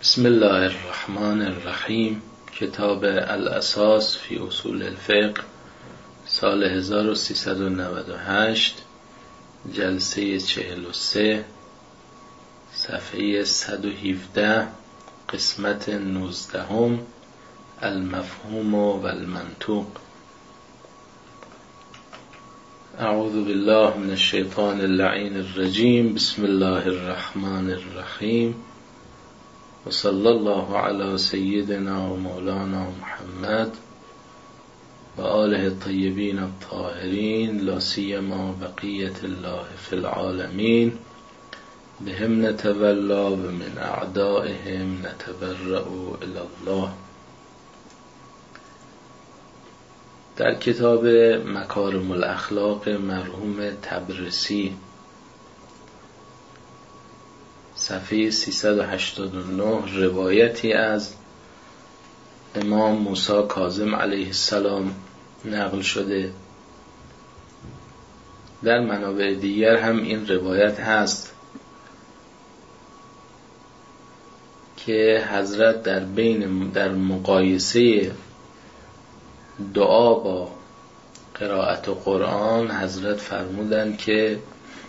بسم الله الرحمن الرحیم. کتاب الاساس فی اصول الفقه، سال 1398، جلسه 43، صفحه 117، قسمت 19، المفهوم و المنطوق. اعوذ بالله من الشیطان اللعین الرجیم. بسم الله الرحمن الرحیم و صلی الله علی سیدنا و مولانا محمد و آله الطیبین الطاهرین، لا سیما بقیت الله فی العالمین. بهم نتولا و من اعدائهم نتبرأ الی الله. در کتاب مکارم الاخلاق مرحوم طبرسی، صفحه 389، روایتی از امام موسی کاظم علیه السلام نقل شده. در منابع دیگر هم این روایت هست که حضرت در مقایسه دعا با قرائت قرآن حضرت فرمودند که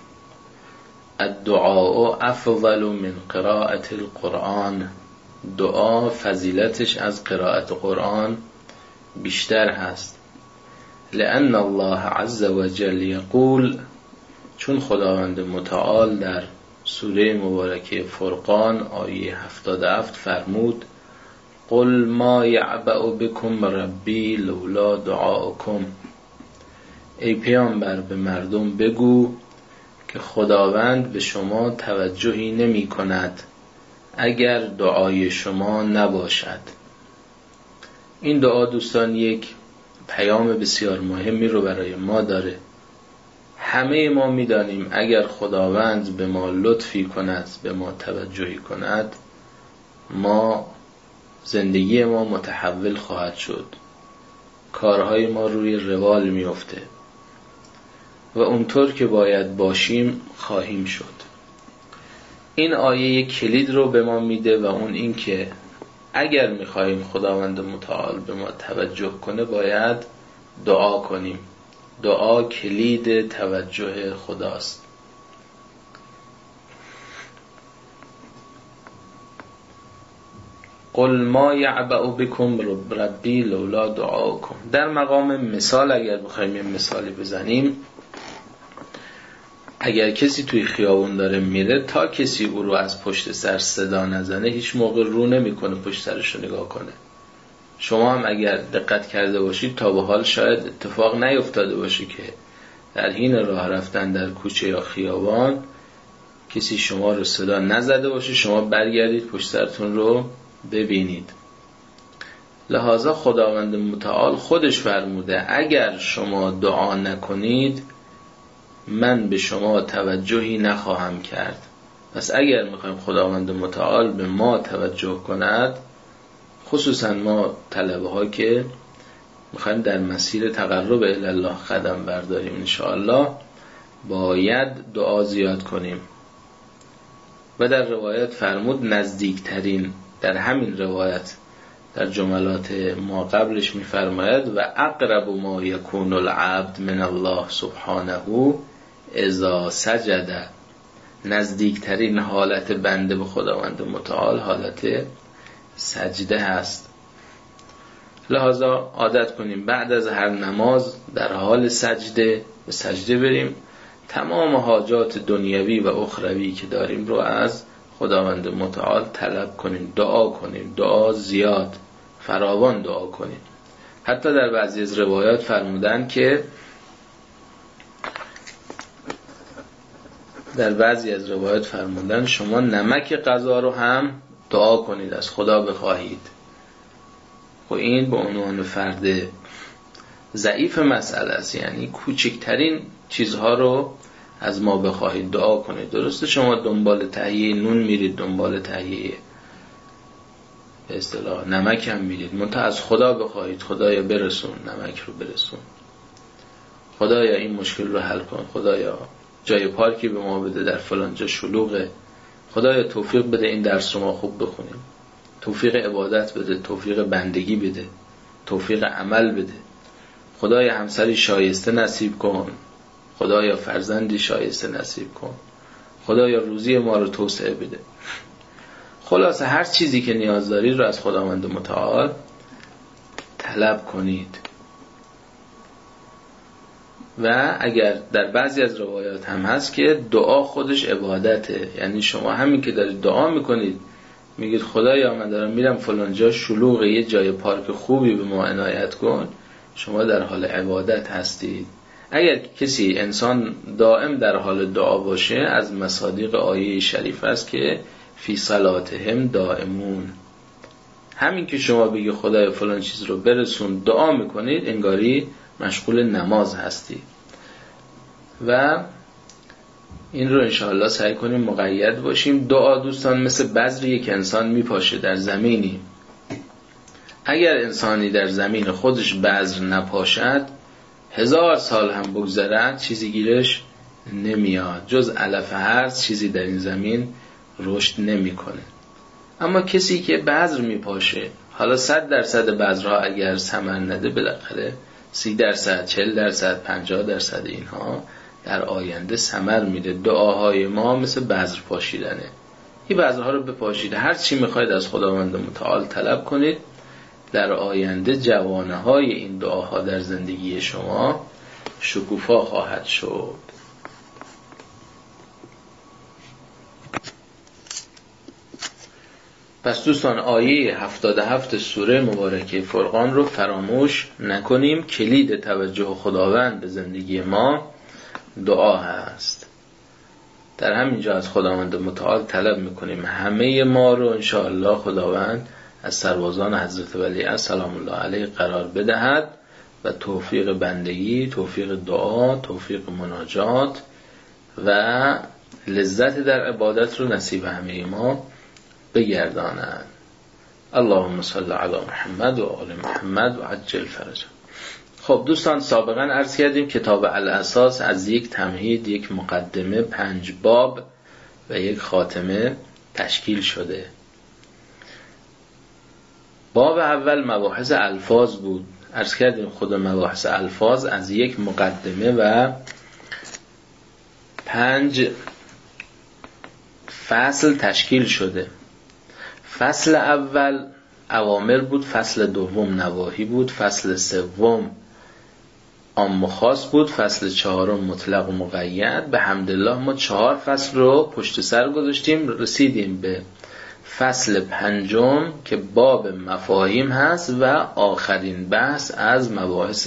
الدعاء افضل من قراءت القرآن، دعا فضیلتش از قرائت قرآن بیشتر هست. لأن الله عز وجل یقول، چون خداوند متعال در سوره مبارکه فرقان آیه 77 فرمود قل ما یعبأ بکم ربی لولا دعاؤکم، ای پیامبر به مردم بگو که خداوند به شما توجهی نمی کند اگر دعای شما نباشد. این دعا دوستان یک پیام بسیار مهمی رو برای ما داره. همه ما می دانیم اگر خداوند به ما لطفی کند، به ما توجهی کند، ما زندگی ما متحول خواهد شد، کارهای ما روی روال می افته و اونطور که باید باشیم خواهیم شد. این آیه یک کلید رو به ما میده و اون این که اگر میخواهیم خداوند متعال به ما توجه کنه باید دعا کنیم. دعا کلید توجه خداست. قل ما یعبأ بکم ربی لولا دعاؤکم. در مقام مثال اگر بخوایم یه مثالی بزنیم، اگر کسی توی خیابون داره میره تا کسی او رو از پشت سر صدا نزنه هیچ موقع رو نمیکنه پشت سرش رو نگاه کنه. شما هم اگر دقت کرده باشید تا به حال شاید اتفاق نیفتاده باشه که در حین راه رفتن در کوچه یا خیابان کسی شما رو صدا نزده باشه، شما برگردید پشت سرتون رو ببینید. لذا خداوند متعال خودش فرموده اگر شما دعا نکنید من به شما توجهی نخواهم کرد. پس اگر میخوایم خداوند متعال به ما توجه کند، خصوصا ما طلبه ها که میخوایم در مسیر تقرب الی الله قدم برداریم انشاءالله، باید دعا زیاد کنیم. و در روایت فرمود نزدیکترین، در همین روایت در جملات ما قبلش میفرماید و اقرب ما یکون العبد من الله سبحانه اذا سجد، نزدیکترین حالت بنده به خداوند متعال حالت سجده هست. لذا عادت کنیم بعد از هر نماز در حال سجده به سجده بریم، تمام حاجات دنیوی و اخروی که داریم رو از خداوند متعال طلب کنیم، دعا کنیم، دعا زیاد فراوان دعا کنیم. حتی در بعضی از روایات فرمودن که شما نمک غذا رو هم دعا کنید، از خدا بخواهید. و این به عنوان فرد ضعیف مسئله است، یعنی کوچکترین چیزها رو از ما بخواهید دعا کنید. درسته شما دنبال تهیه نون میرید، دنبال تهیه به اصطلاح نمک هم میرید، منتها از خدا بخواهید خدایا برسون نمک رو، برسون خدایا این مشکل رو حل کن، خدایا جای پارکی به ما بده در فلان جا شلوغه، خدایا توفیق بده این درس رو ما خوب بخونیم. توفیق عبادت بده، توفیق بندگی بده، توفیق عمل بده. خدایا همسری شایسته نصیب کن، خدایا فرزندی شایسته نصیب کن، خدایا روزی ما رو توسعه بده. خلاصه هر چیزی که نیاز دارید رو از خداوند متعال طلب کنید. و اگر در بعضی از روایات هم هست که دعا خودش عبادته، یعنی شما همین که دارید دعا میکنید، میگید خدایا من دارم میرم فلان جا شلوغه، یه جای پارک خوبی به ما عنایت کن، شما در حال عبادت هستید. اگر کسی انسان دائم در حال دعا باشه، از مصادیق آیه شریف است که فی صلاتهم دائمون. همین که شما بگی خدای فلان چیز رو برسون، دعا میکنید، انگاری مشغول نماز هستی. و این رو انشاءالله سعی کنیم مقید باشیم. دعا دوستان مثل بذریه که انسان میپاشه در زمینی. اگر انسانی در زمین خودش بذر نپاشد، 1000 سال هم بگذرد چیزی گیرش نمیاد، جز علف هرز چیزی در این زمین رشد نمیکنه. اما کسی که بذر میپاشه، حالا 100% بذرها اگر ثمر نده، بالاخره 30%، 40%، 50% اینها در آینده ثمر میده. دعاهای ما مثل بذر پاشیدنه. این بذرها رو بپاشید، هر چی میخواید از خداوند متعال طلب کنید، در آینده جوانه های این دعاها در زندگی شما شکوفا خواهد شد. پس دوستان آیه 77 سوره مبارکه فرقان رو فراموش نکنیم. کلید توجه خداوند به زندگی ما دعا هست. در همینجا از خداوند متعال طلب میکنیم همه ما رو انشاءالله خداوند از سربازان حضرت ولی سلام الله علیه قرار بدهد و توفیق بندگی، توفیق دعا، توفیق مناجات و لذت در عبادت رو نصیب همه ما بگردانند. اللهم صل علی محمد و آل محمد و عجل فرجهم. خب دوستان، سابقا عرض کردیم کتاب الاساس از یک تمهید، یک مقدمه، 5 باب و یک خاتمه تشکیل شده. باب اول مباحث الفاظ بود. عرض کردیم خود مباحث الفاظ از یک مقدمه و 5 فصل تشکیل شده. فصل اول اوامر بود، فصل دوم نواهی بود، فصل سوم عام و خاص بود، فصل 4 مطلق و مقید. به حمدالله ما 4 فصل رو پشت سر گذاشتیم، رسیدیم به فصل 5 که باب مفاهیم هست و آخرین بحث از مباحث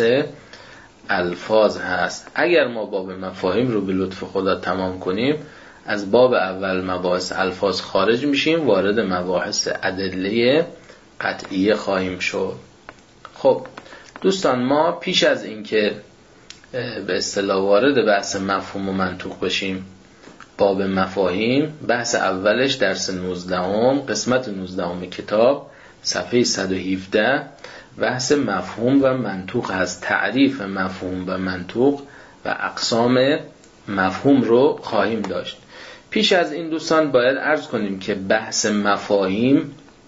الفاظ هست. اگر ما باب مفاهیم رو به لطف خدا تمام کنیم، از باب اول مباحث الفاظ خارج میشیم، وارد مباحث ادله قطعیه خواهیم شد. خب دوستان، ما پیش از اینکه به اصطلاح وارد بحث مفهوم و منطوق بشیم، باب مفاهیم بحث اولش درس 19 قسمت 19 کتاب صفحه 117 بحث مفهوم و منطوق هست. تعریف مفهوم و منطوق و اقسام مفهوم رو خواهیم داشت. پیش از این دوستان باید عرض کنیم که بحث مفاهیم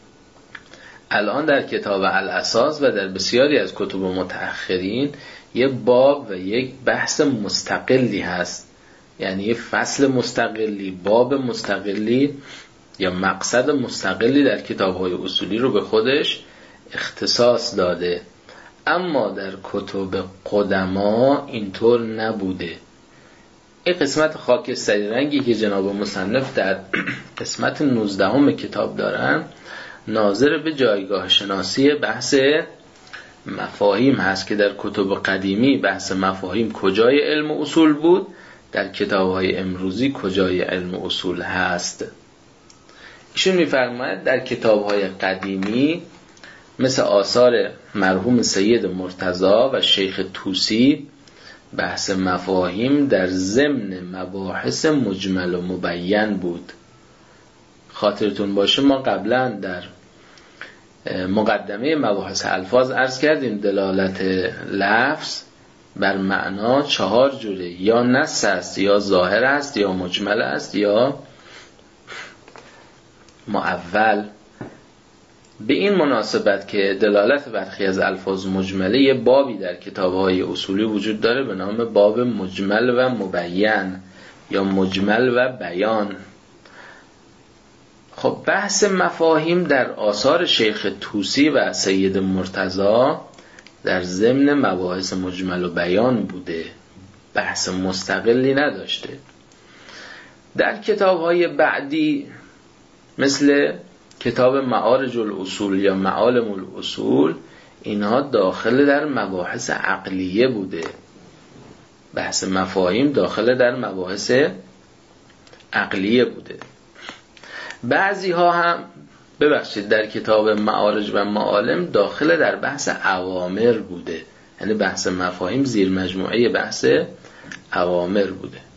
الان در کتاب الاساس و در بسیاری از کتب متأخرین یک باب و یک بحث مستقلی هست، یعنی یک فصل مستقلی، باب مستقلی یا مقصد مستقلی در کتاب‌های اصولی رو به خودش اختصاص داده. اما در کتب قدما اینطور نبوده. این قسمت خاکستری رنگی که جناب مصنف در قسمت 19 کتاب دارن ناظر به جایگاه شناسی بحث مفاهیم هست که در کتب قدیمی بحث مفاهیم کجای علم اصول بود، در کتاب‌های امروزی کجای علم اصول هست. ایشون می‌فرماید در کتاب‌های قدیمی مثل آثار مرحوم سید مرتضی و شیخ طوسی بحث مفاهیم در ضمن مباحث مجمل و مبین بود. خاطرتون باشه ما قبلا در مقدمه مباحث الفاظ عرض کردیم دلالت لفظ بر معنا 4 جوره، یا نص است، یا ظاهر است، یا مجمل است، یا مؤول. به این مناسبت که دلالت برخی از الفاظ مجمله یه بابی در کتاب‌های اصولی وجود داره به نام باب مجمل و مبین یا مجمل و بیان. خب بحث مفاهیم در آثار شیخ طوسی و سید مرتضی در ضمن مباحث مجمل و بیان بوده، بحث مستقلی نداشته. در کتاب‌های بعدی مثل کتاب معارج الاصول یا معالم الاصول اینها داخل در مباحث عقلیه بوده، بحث مفاهیم داخل در مباحث عقلیه بوده. بعضی ها هم در کتاب معارج و معالم داخل در بحث اوامر بوده، یعنی بحث مفاهیم زیر مجموعه بحث اوامر بوده.